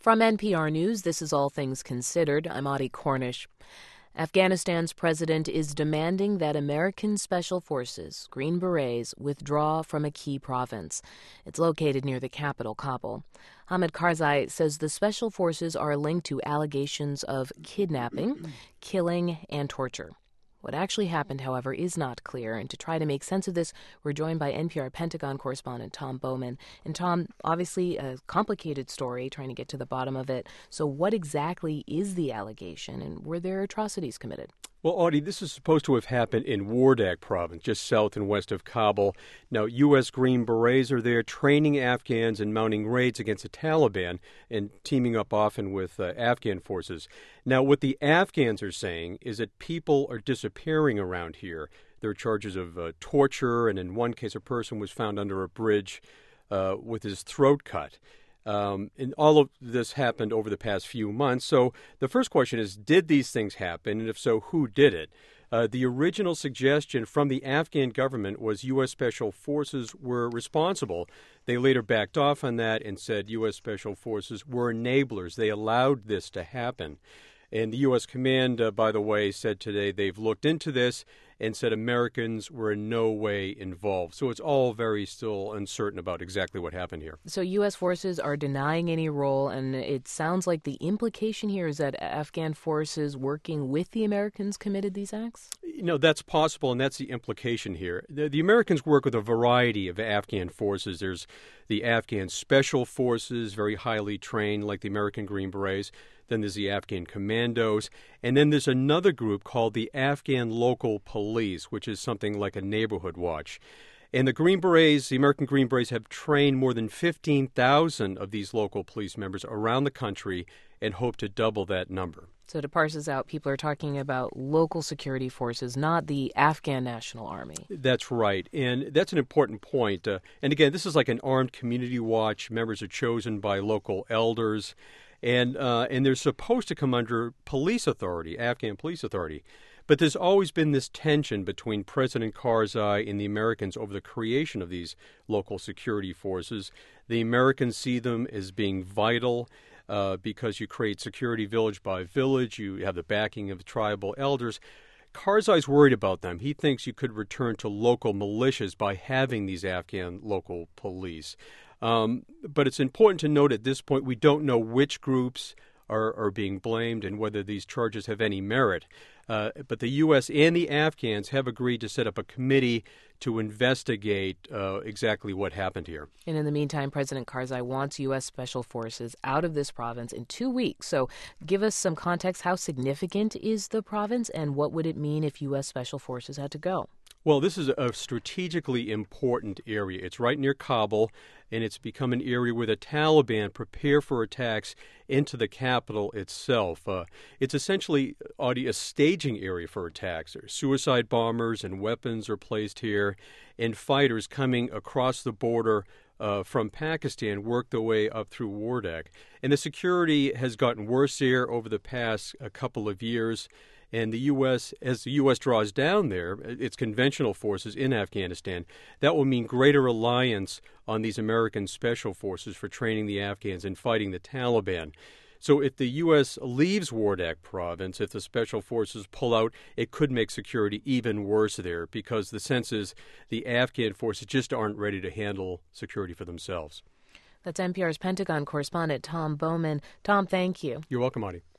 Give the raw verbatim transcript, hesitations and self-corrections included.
From N P R News, this is All Things Considered. I'm Audie Cornish. Afghanistan's president is demanding that American Special Forces, Green Berets, withdraw from a key province. It's located near the capital, Kabul. Hamid Karzai says the Special Forces are linked to allegations of kidnapping, killing, and torture. What actually happened, however, is not clear, and to try to make sense of this, we're joined by N P R Pentagon correspondent Tom Bowman. And Tom, obviously a complicated story, trying to get to the bottom of it. So what exactly is the allegation, and were there atrocities committed? Well, Audie, this is supposed to have happened in Wardak province, just south and west of Kabul. Now, U S. Green Berets are there training Afghans and mounting raids against the Taliban and teaming up often with uh, Afghan forces. Now, what the Afghans are saying is that people are disappearing around here. There are charges of uh, torture, and in one case, a person was found under a bridge uh, with his throat cut. Um, and all of this happened over the past few months. So the first question is, did these things happen? And if so, who did it? Uh, the original suggestion from the Afghan government was U S. Special Forces were responsible. They later backed off on that and said U S. Special Forces were enablers. They allowed this to happen. And the U S command, uh, by the way, said today they've looked into this and said Americans were in no way involved. So it's all very still uncertain about exactly what happened here. So U S forces are denying any role, and it sounds like the implication here is that Afghan forces working with the Americans committed these acts? You know, that's possible, and that's the implication here. The, the Americans work with a variety of Afghan forces. There's the Afghan Special Forces, very highly trained, like the American Green Berets. Then there's the Afghan Commandos. And then there's another group called the Afghan Local Police, which is something like a neighborhood watch. And the Green Berets, the American Green Berets, have trained more than fifteen thousand of these local police members around the country and hope to double that number. So to parse this out, people are talking about local security forces, not the Afghan National Army. That's right. And that's an important point. Uh, and again, this is like an armed community watch. Members are chosen by local elders. And uh, and they're supposed to come under police authority, Afghan police authority. But there's always been this tension between President Karzai and the Americans over the creation of these local security forces. The Americans see them as being vital uh, because you create security village by village. You have the backing of tribal elders. Karzai's worried about them. He thinks you could return to local militias by having these Afghan local police. Um, but it's important to note at this point we don't know which groups are, are being blamed and whether these charges have any merit. Uh, but the U S and the Afghans have agreed to set up a committee to investigate uh, exactly what happened here. And in the meantime, President Karzai wants U S. Special Forces out of this province in two weeks. So give us some context. How significant is the province, and what would it mean if U S. Special Forces had to go? Well, this is a strategically important area. It's right near Kabul, and it's become an area where the Taliban prepare for attacks into the capital itself. Uh, it's essentially, Audie, a staging area for attacks. Suicide bombers and weapons are placed here, and fighters coming across the border uh, from Pakistan work their way up through Wardak. And the security has gotten worse here over the past a couple of years. And the U S, as the U S draws down there, its conventional forces in Afghanistan, that will mean greater reliance on these American special forces for training the Afghans and fighting the Taliban. So if the U S leaves Wardak province, if the special forces pull out, it could make security even worse there, because the sense is the Afghan forces just aren't ready to handle security for themselves. That's N P R's Pentagon correspondent Tom Bowman. Tom, thank you. You're welcome, Audie.